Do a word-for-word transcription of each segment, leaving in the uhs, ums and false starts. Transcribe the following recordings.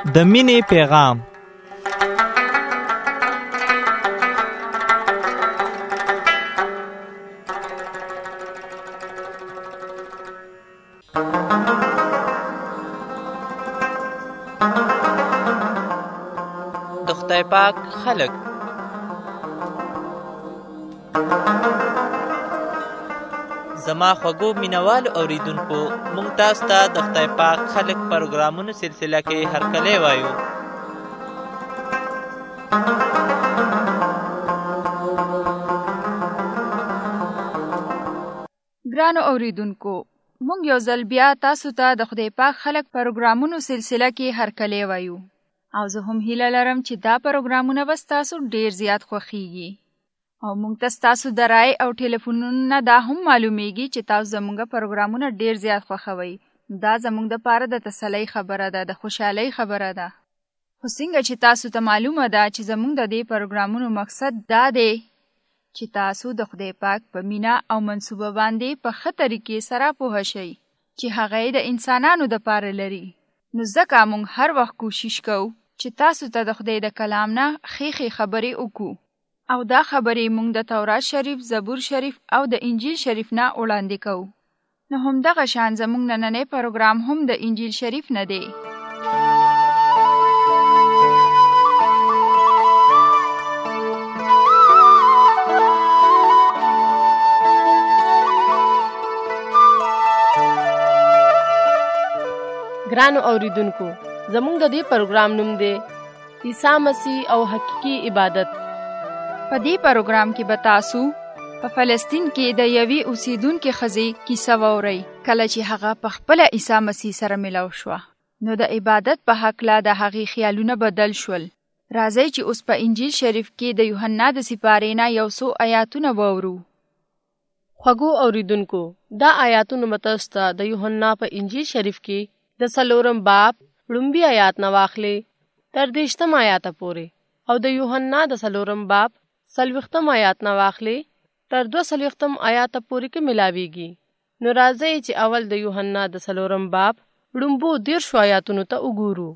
د مینې پیغام. د خدای پاک خلق. زما خوږو مینوالو اوریدونکو، موږ تاسو ته د خدای پاک خلق پروګرامونو سلسله کې هرکلی وایو. ګرانو اوریدونکو، موږ یو ځل بیا تاسو ته د خدای پاک خلق پروګرامونو سلسله کې هرکلی وایو، او زه هم هیله لرم چې دا پروګرامونه به ستاسو ډیر زیات خوښیږي. او موږ ته ستاسو د رای او ټلیفونونو نه دا هم معلومیږي چې تاسو زموږ پروګرامونه ډیر زیات خوښوئ. دا زموږ دپاره د تسلۍ خبره ده، د خوشحالۍ خبره ده. خو څنګه چې تاسو ته معلومه ده چې زموږ د دې پروګرامونو مقصد دا دی چې تاسو د خدای پاک په مینه او منصوبه باندې په ښه طریقې سره پوه شئ چې هغه یې د انسانانو دپاره لري. نو ځکه موږ هر وخت کوشش کوو چې تاسو ته د خدای د کلام نه ښې ښې خبرې وکړو، او دا خبرې موږ د تورات شریف، زبور شریف او د انجیل شریف نه وړاندې کوو. نو همدغه شان زموږ نننی پروګرام هم د انجیل شریف نه دی. ګرانو اوریدونکو، زموږ د دې پروګرام نوم دی عیسی مسیح او حقیقي عبادت. په دې پروګرام کې به تاسو په فلسطین کې د یوې اوسیدونکې ښځې کیسه واورئ، کله چې هغه په خپله عیسی مسیح سره ملو شوه. نو د عبادت په هکله د هغې خیالونه بدل شول. راځئ چې اوس په انجیل شریف کې د یوحنا د سپارې نه یو څو آیاتونه واورو. خوږو اوریدونکو، دا آیاتونه به تاسو ته د یوحنا په انجیل شریف کې د څلورم باب لومبي آیات نه واخلې تر دېرشتم آیاته پورې، او د یوحنا د څلورم باب څلوېښتم آیات نه واخلې تر دوه څلوېښتم آیاته پورې کې ملاویږي. نو راځئ چې اول د یوحنا د څلورم باب لومبو دېرشو آیاتونو ته وګورو.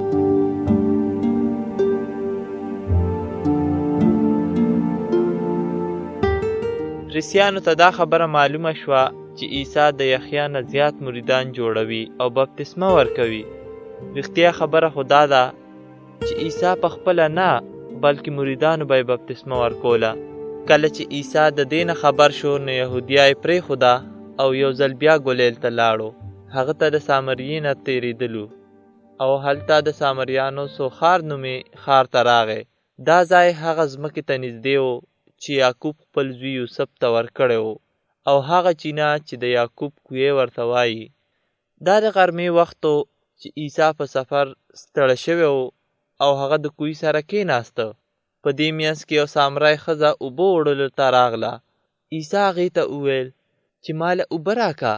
ریسیانو ته دا خبره معلومه شوه چې عیسی د یحیی نه زیات مریدان جوړوي او بپتسمه ورکوي. رښتیا خبره خو دا ده چې عیسی په خپله نه بلکې مریدانو به یې بپتسمه ورکوله. کله چې عیسی د دې نه خبر شو نو یهودیا یې پرېښوده او یو ځل بیا ګلیل ته لاړو. هغه ته د سامریې نه تېرېدلو او هلته د سامریانو سوخار نومې ښار ته راغی. دا ځای هغه ځمکې ته نږدې و چې یعقوب خپل زوی یوسف ته ورکړی و، او هغه چینه چې د یعقوب کوی ورته وایي. دا د غرمې وخت و چې عیسی په سفر ستړی شوی و او هغه د کوی سره کېناسته. په دې میانځ کې یو سامری ښځه اوبه وړلو ته راغله. عیسی هغې ته وویل چې ما له اوبه راکه.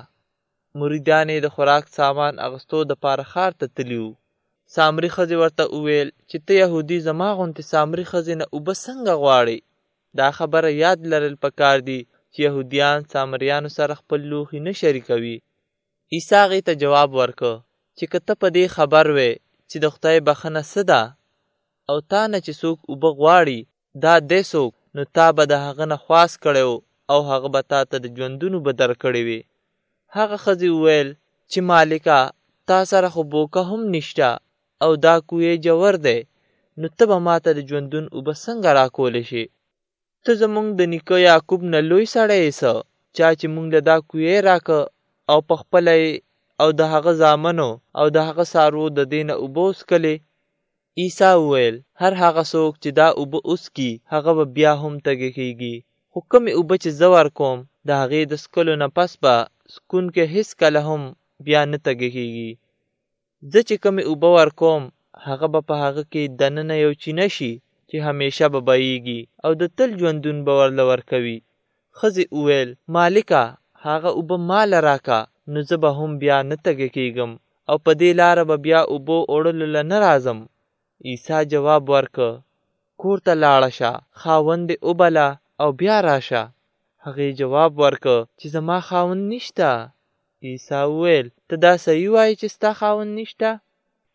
مریدان یې د خوراک سامان اخیستو دپاره ښار ته تلي وو. سامري ښځې ورته وویل چې ته یهودي زما غوندې سامري ښځې نه اوبه څنګه غواړې؟ دا خبره یاد لرل پکار دي چې یهودیان سامریانو سره خپل لوښي نه شریکوي. عیسی هغې ته جواب ورکړ چې که ته په دې خبر وې چې د خدای بخښنه څه ده او تا نه چې څوک اوبه غواړي دا دی څوک، نو تا به د هغه نه خواست کړی او هغه به تا ته د ژوندون اوبه درکړې وي. هغه ښځې وویل چې مالکه، تا سره خو بوکه هم نشته او دا کوی جوور دی، نو ته به ما ته د ژوندون اوبه څنګه راکولی شي؟ ته زموږ د نیکه یعقوب نه لوی سړی یې څه، چا چې موږ له دا کوی راکه او په خپله او د هغه زامنو او د هغه څاروو د دې نه اوبه وڅښلې. عیسی وویل هر هغه څوک چې دا اوبه وڅکي هغه به بیا هم تږی کېږي، خو کومې اوبه چې زه ورکوم د هغې د څښلو نه پس به څکونکی هېڅکله هم بیا نه تږی کېږي. زه چې کومې اوبه ورکوم هغه به په هغه کې دننه یو چینه شي چې همیشه به بهیږي او د تل ژوندون به ورله ورکوي. ښځې وویل مالکه، هغه اوبه ماله راکه، نو زه به هم بیا نه تږی کېږم او په دې لاره به بیا اوبه وړلو له نه راځم. عیسی جواب ورکړ کور ته لاړه شه، خاوند دې وبله او بیا راشه. هغې جواب ورکړ چې زما خاوند نشته. عیسی وویل ته دا صحیح وایې چې ستا خاوند نشته؟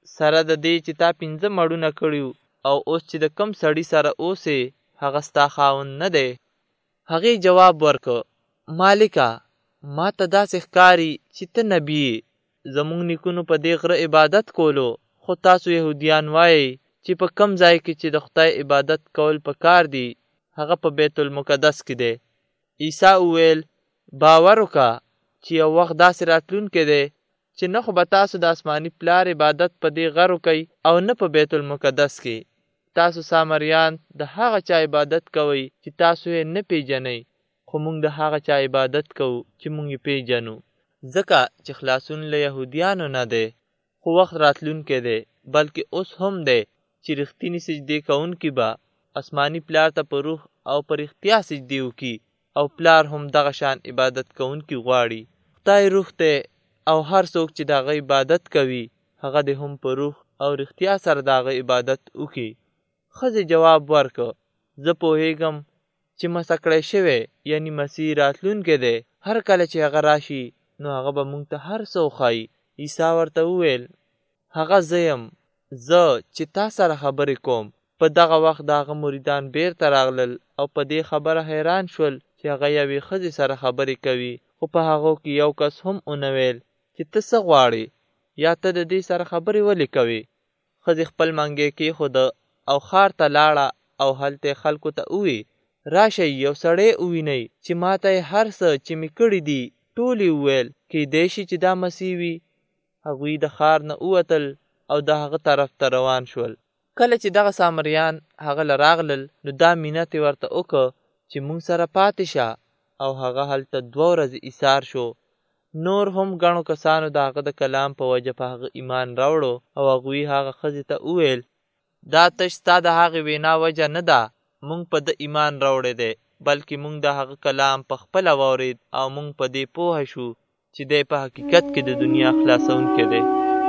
سره د دې چې تا پنځه مړونه کړي او اوس چې د کم سړي سره اوسې هغه ستا خاوند نه دی؟ هغې جواب ورکړ مالکه ما ته داسې ښکاري چې ته نبي یې. زموږ نیکونو په دې غره عبادت کولو، خو تاسو یهودیان وایئ چې په کم ځای کې چې د خدای عبادت کول پکار دي هغه په بیت المقدس کې دی. عیسی وویل باور وکړه چې یو وخت داسې راتلونکی دی چې نه خو به تاسو د آسماني پلار عبادت په دې غرو کوئ او نه په بیت المقدس کې. تاسو سامریان د هغه چا عبادت کوئ چې تاسو یې نه پیژنئ، خو موږ د هغه چا عبادت کوو چې موږ یې پیژنو. ځکه چې خلاصون له یهودیانو نه دی، خو وخت راتلونکی دی بلکې اوس هم دی چې رښتینې سجدې کوونکي به آسماني پلار ته په روح او په رښتیا سجدې وکړي، او پلار هم دغه شان عبادت کوونکي غواړي. خدای روح دی او هر څوک چې د هغه عبادت کوي هغه دې هم په روح او رښتیا سره د هغه عبادت وکړي. ښځې جواب ورکړ زه پوهیږم چې مسح کړی شوی یعنی مسیح راتلونکی دی، هر کله چې هغه راشي نو هغه به موږ ته هر څه وښایي. عیسی ورته وویل هغه زه یم، زه چې تا سره خبرې کوم. په دغه وخت د هغه مریدان بیرته راغلل او په دې خبره حیران شول چې هغه یوې ښځې سره خبرې کوي، خو په هغو کې یو کس هم ونه ویل چې ته څه غواړې یا ته د دې سره خبرې ولې کوې. ښځې خپل منګی کېښوده او ښار ته لاړه او هلته خلکو ته ووی راشئ یو سړی ووینئ چې ما ته یې هر څه چې مې کړي دي ټول یې وویل، کیدای شي چې دا مسیح وي. هغوی د ښار نه ووتل او د هغه طرف ته روان شول. کله چې دغه سامریان هغه له راغلل نو دا مینت یې ورته وکړ چې موږ سره پاتې شه، او هغه هلته دوه ورځې ایثار شو. نور هم ګڼو کسانو د هغه د کلام په وجه په هغه ایمان راوړو، او هغوی هغه ښځې ته وویل دا تش ستا د هغې وینا وجه نه ده موږ په ده ایمان راوړی دی، بلکې موږ د هغه کلام په خپله واورېد او موږ په دې پوه شو چې دی په حقیقت کې د دنیا خلاصونکی دی.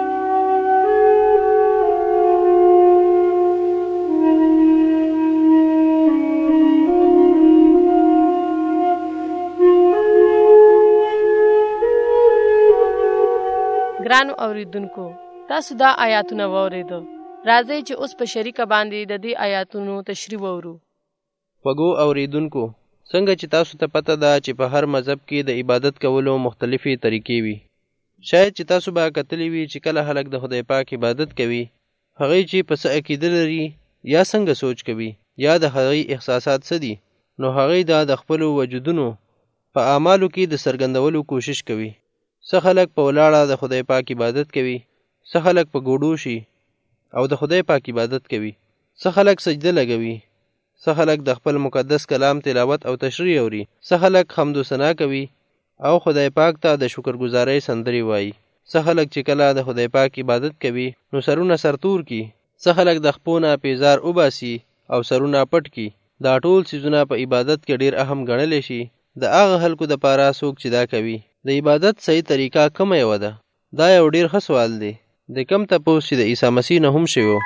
ګرانو اوریدونکو تاسو دا آیاتونه واورېدو. راځئ چې اوس په شریکه باندې د دې آیاتونو تشریح وورو. خوږو اوریدونکو څنګه چې تاسو ته پته ده چې په هر مذهب کې د عبادت کولو مختلفې طریقې وي. شاید چې تاسو به کتلی وي چې کله خلک د خدای پاک عبادت کوي هغوی چې په څه عقیده لري یا څنګه سوچ کوي یا د هغوی احساسات څه دي، نو هغوی دا د خپلو وجودونو په اعمالو کې د څرګندولو کوشش کوي. څه خلک په ولاړه د خدای پاک عبادت کوي، څه خلک په ګوډو شي او د خدای پاک عبادت کوي، څه خلک سجده لګوي، څه خلک د خپل مقدس کلام تلاوت او تشریح اوري، څه خلک حمد و ثنا کوي او خدای پاک ته د شکرګزارۍ سندرې وایي، څه خلک چې کله د خدای پاک عبادت کوي نو سرونه سرتور کی، څه خلک د خپو نه پیزار وباسي او سرونه پټ کی. دا ټول څیزونه په عبادت کې ډیر اهم ګڼلی شي. د هغه خلکو دپاره څوک چې دا کوي د عبادت صحیح طریقه کومه یوه ده؟ دا یو ډیر ښه سوال دی. د کم تپوس چې د عیسی مسیح نه هم شوی.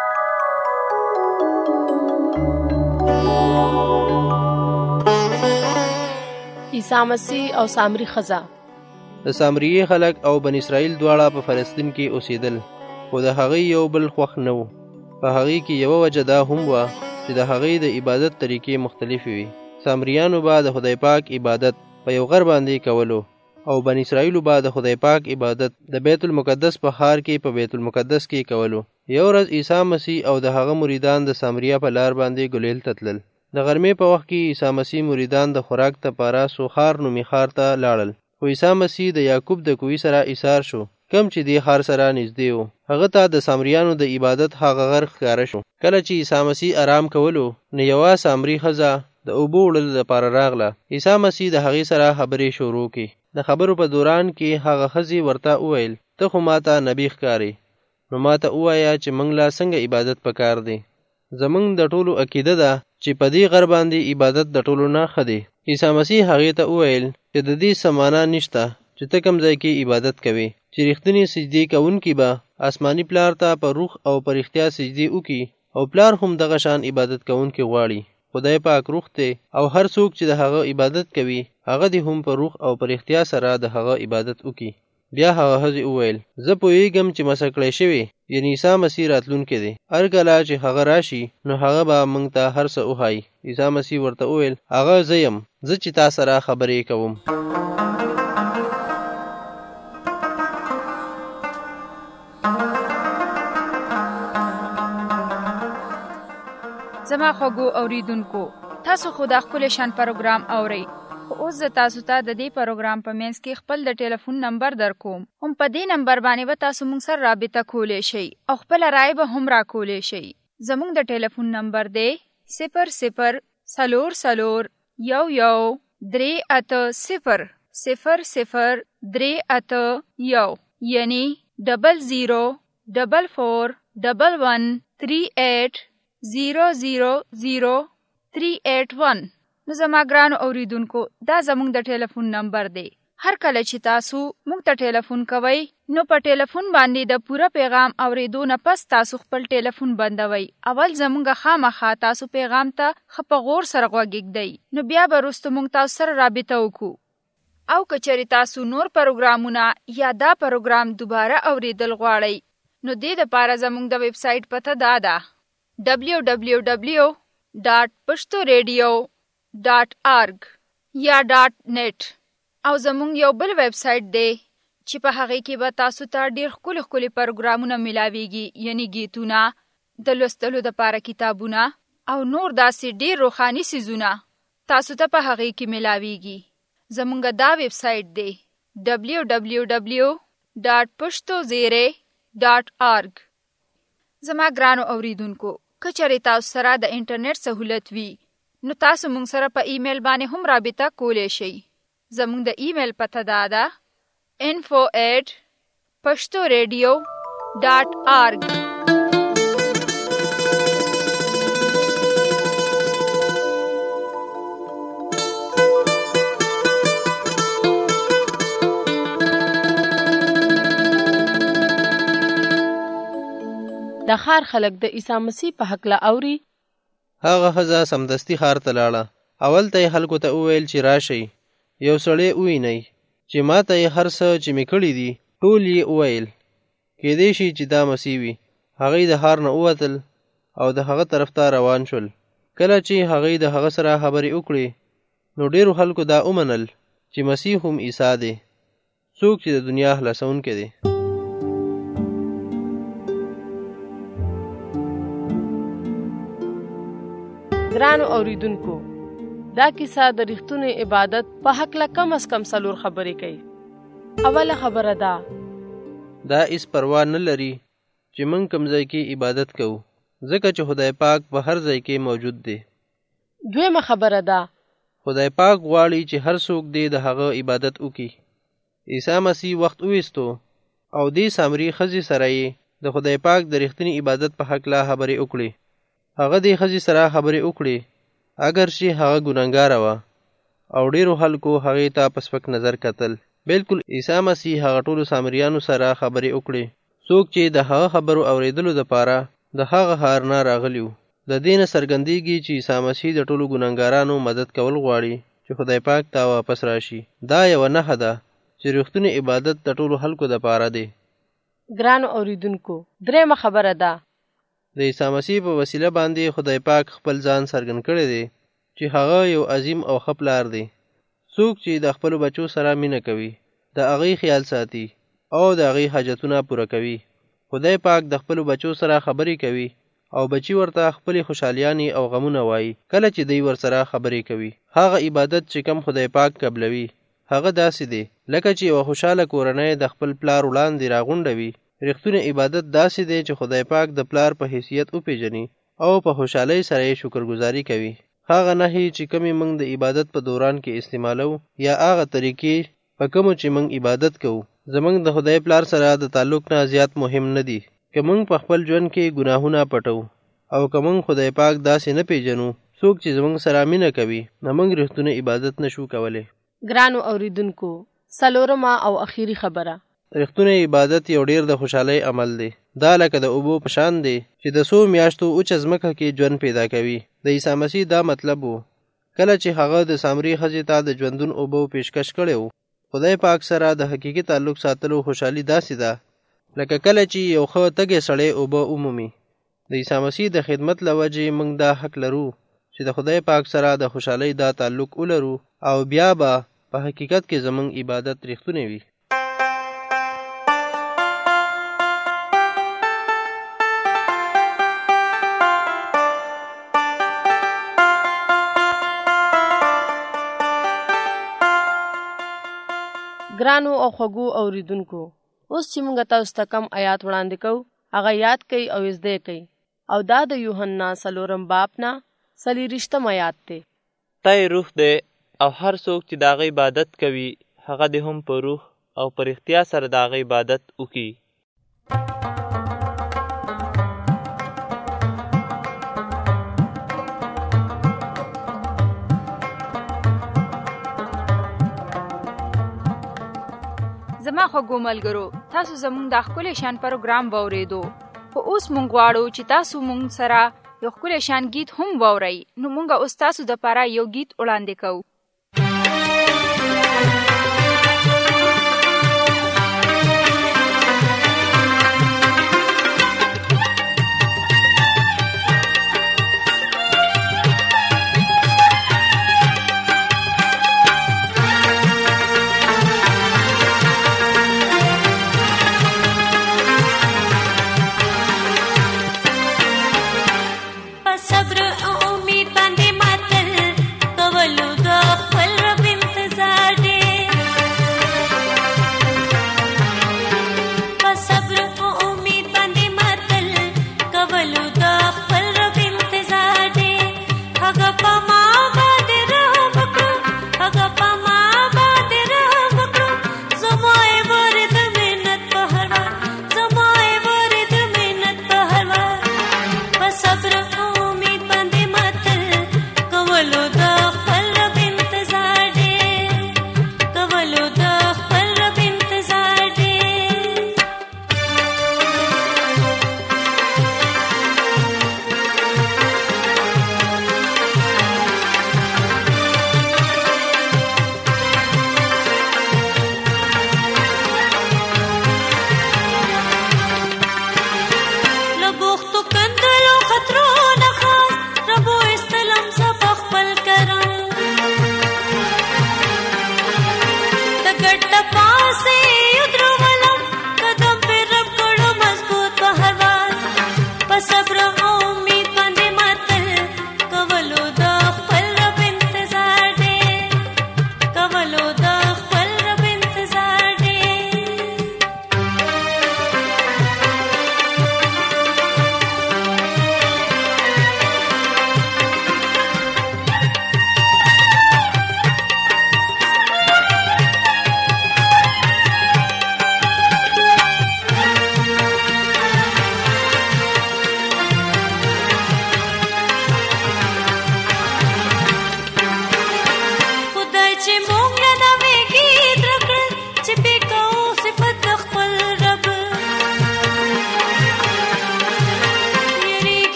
عیسی مسیح او سامری ښځه. د سامریې خلک او بن اسرائیل دواړه په فلسطین کې اوسېدل، خو د هغوی یو بل خوښ نه و. په هغوی کې یوه وجه دا هم وه چې د هغوی د عبادت طریقې مختلفې وي. سامریانو به د خدای پاک عبادت په یو غر باندې کولو او بن اسرائیلو به د خدای پاک عبادت د بیت المقدس په ښار کې په بیت المقدس کې کولو. یو ورځ عیسی مسیح او د هغه مریدان د سامریا په لار باندې ګلیل ته تلل. د غرمې په وخت کې عیسی مسیح مریدان د خوراک دپاره سوخار نومي ښار ته لاړل، خو عیسی مسیح د یعقوب د کوهي سره ایثار شو، کم چې دې ښار سره نږدې و. هغه ته د سامریانو د عبادت هغه غر ښکاره شو. کله چې عیسی مسیح آرام کولو نو یوه سامري ښځه د اوبو وړلو دپاره راغله. عیسی مسیح د هغې سره خبرې شروع کړې. د خبرو په دوران کې هغه ښځې ورته وویل ته خو ماته نبي ښکارې، نو ماته ووایه چې موږ له څنګه عبادت پکار دی. زموږ د ټولو عقیده ده چې په دې غر باندې عبادت د ټولو نه ښه دی. عیسی مسیح هغې ته وویل چې د دې څه معنا نشته چې ته کوم ځای کې عبادت کوې، چې رښتینې سجدې کوونکي به آسماني پلار ته په روح او په رښتیا سجدې وکړي، او پلار هم دغه شان عبادت کوونکي غواړي. خدای پاک روح دی او هر څوک چې د هغه عبادت کوي هغه دې هم په روح او په رښتیا سره د هغه عبادت وکړي. بیا هغه ښځې وویل زه پوهیږم چې مسح کړی شوې یعنی عیسی مسیح راتلونکی دی. هر کله چې هغه راشي نو هغه به موږ ته هر څه وښایي. عیسی مسیح ورته وویل هغه زه یم، زه چې تا سره خبرې کوم. زما خوږو اوریدونکو، تاسو خو د ښکلي شان پروګرام اورئ. خو اوس زه تاسو ته د دې پروګرام په منځ کې خپل د ټلیفون نمبر در کوم. هم په دې نمبر باندې به تاسو موږ سره رابطه کولی شئ او خپله رایه به هم راکولی شئ. زموږ د ټلیفون نمبر دی صفر صفر څلور څلور یو یو درې اته صفر صفر صفر درې اته یو، یعنی ډبل زیرو ډبل فور ډبل ون تھری ایٹ زیرو زیرو زیرو تھری ایٹ ون. نو زما ګرانو اوریدونکو، دا زموږ د ټلیفون نمبر دی. هر کله چې تاسو موږ ته ټلیفون کوئ نو په ټلیفون باندې د پوره پیغام اوریدو نه پس تاسو خپل ټلیفون بندوئ. اول زموږ خامخا تاسو پیغام ته ښه په غور سره غوږ ږدئ، نو بیا به وروسته موږ تاسو سره رابطه وکړو. او که چېرې تاسو نور پروګرامونه یا دا پروګرام دوباره اوریدل غواړئ نو دې دپاره زموږ د ویب سایټ پته دا ده ډبلیو ډبلیو ډبلیو ډاټ پښتو ریډیو ډاټ آرګ یا ډاټ نیټ. او زموږ یو بل ویب سایټ دی چې په هغې کې به تاسو ته ډېر ښکلي ښکلي پروګرامونه میلاویږي، یعنی گیتونه، د لوستلو دپاره کتابونه او نور داسې ډېر روښاني څیزونه تاسو ته په هغې کې میلاویږي. زموږ دا ویب سایټ دی ډبلیو ډبلیو ډبلیو ډاټ پښتو زیرې ډاټ آرګ. زما ګرانو اوریدونکو، که چېرې تاسو سره د انټرنیټ سهولت وي نو تاسو موږ سره په ایمیل باندې هم رابطه کولی شئ. زموږ د ایمیل پته دا ده info at pashtoradio dot org. د ښار خلک د عیسی مسیح په هکله اوري. هغه ښځه سمدستي ښار ته لاړه. اول ته یې خلکو ته وویل چې راشئ، یو سړی ووینئ چې ما ته یې هر څه چې مې کړي دي ټول یې وویل. کیدای شي چې دا مسیح وي. هغوی د ښار نه ووتل او د هغه طرف ته روان شول. کله چې هغوی د هغه سره خبرې وکړې نو ډېرو خلکو دا ومنل چې مسیح هم عیسی دی، څوک چې د دنیا خلاصونکی دی. ګرانو اوریدونکو، دا کیسه د رښتونې عبادت په هکله کم از کم څلور خبرې کوي. اوله خبره ده دا هیڅ پروا نه لري چې موږ کوم ځای کې عبادت کوو، ځکه چې خدای پاک په هر ځای کې موجود دی. دویمه خبره ده خدای پاک غواړي چې هر څوک دې د هغه عبادت وکړي. عیسی مسیح وخت وویستو او دې سامري ښځې سره یې د خدای پاک د رښتینې عبادت په هکله خبرې وکړې. هغه دې ښځې سره خبرې وکړې اگر چې هغه ګناهګاره وه او ډېرو خلکو هغې ته په سپک نظر کتل. بلکل عیسی مسیح هغه ټولو سامریانو سره خبرې وکړې څوک چې د هغه خبرو اورېدلو دپاره د هغه ښار نه راغلي وو. د دې نه څرګندېږي چې عیسی مسیح د ټولو ګناهګارانو مدد کول غواړي چې خدای پاک ته واپس راشي. دا یوه نښه ده چې رښتونی عبادت د ټولو خلکو دپاره دی. ګرانو اوریدونکو، درېیمه خبره ده د عیسی مسیح په وسیله باندې خدای پاک خپل ځان څرګند کړی دی چې هغه یو عظیم او ښه پلار دی. څوک چې د خپلو بچو سره مینه کوي، د هغوی خیال ساتي او د هغوی حاجتونه پوره کوي. خدای پاک د خپلو بچو سره خبرې کوي او بچي ورته خپلې خوشحالیانې او غمونه وایي کله چې دوی ورسره خبرې کوي. هغه عبادت چې کم خدای پاک قبلوي هغه داسې دی لکه چې یوه خوشحاله کورنۍ د خپل پلار وړاندې راغونډوي. رښتونی عبادت داسې دی چې خدای پاک د پلار په حیثیت وپیژني او په خوشحالۍ سره یې شکرګزاري کوي. هغه نښې چې کومې موږ د عبادت په دوران کې استعمالو یا هغه طریقې په کومو چې موږ عبادت کوو زموږ د خدای پلار سره د تعلق نه زیات مهم نه دي. که موږ په خپل ژوند کې ګناهونه پټو او که موږ خدای پاک داسې نه پیژنو څوک چې زموږ سره مینه کوي نو موږ رښتونی عبادت نشو کولی. ګرانو اوریدونکو، څلورمه او اخیری خبره، رښتونی عبادت یو ډیر د خوشحالۍ عمل دی. دا لکه د اوبو په شان دی چې د څو میاشتو اوچه ځمکه کې ژوند پیدا کوي. د عیسی مسیح دا مطلب و. کله چې هغه د سامري ښځې ته د ژوندون اوبو پیشکش کړی و. خدای پاک سره د حقیقي تعلق ساتلو خوشحالي داسې ده لکه کله چې یو ښه تږی سړی اوبه ومومي. د عیسی مسیح د خدمت له وجې موږ دا حق لرو چې د خدای پاک سره د خوشحالۍ دا تعلق ولرو او بیا به په حقیقت کې زموږ عبادت ریښتونی وي. ګرانو او خوږو اوریدونکو، اوس چې موږ تاسو ته کم آیات وړاندې کوو هغه یاد کړئ او زده کړئ. او دا د یوحنا څلورم باب نه څلېرویشتم آیات دی. تی روح دی او هر څوک چې د هغه عبادت کوي هغه دې هم په روح او په رښتیا سره د هغه عبادت وکړي. زما خوږو ملګرو، تاسو زموږ د ښکلی شان پروګرام واورېدو. خو اوس موږ غواړو چې تاسو موږ سره یو ښکلی شان گیت هم واورئ. نو موږ اوس تاسو دپاره یو گیت وړاندې کوو. صبر او امید باندې ماتل کولو دا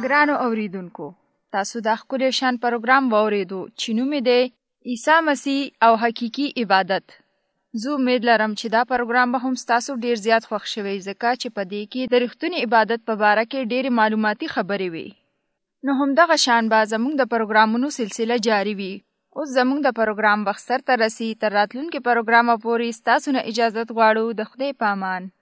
ګرانو اوریدونکو، تاسو دا ښکلی شان پروګرام واورېدو چې نوم یې دی عیسی مسیح او حقیقي عبادت. زه امید لرم چې دا پروګرام به هم ستاسو ډیر زیات خوښ شوی، ځکه چې په دې کې د رښتونې عبادت په باره کې ډېرې معلوماتي خبرې وي. نو همدغه شان به زموږ د پروګرامونو سلسله جاری وي. اوس زموږ د پروګرام وخت سرته رسي. تر راتلونکي پروګرامه پورې ستاسو نه اجازت غواړو. د خدای په امان.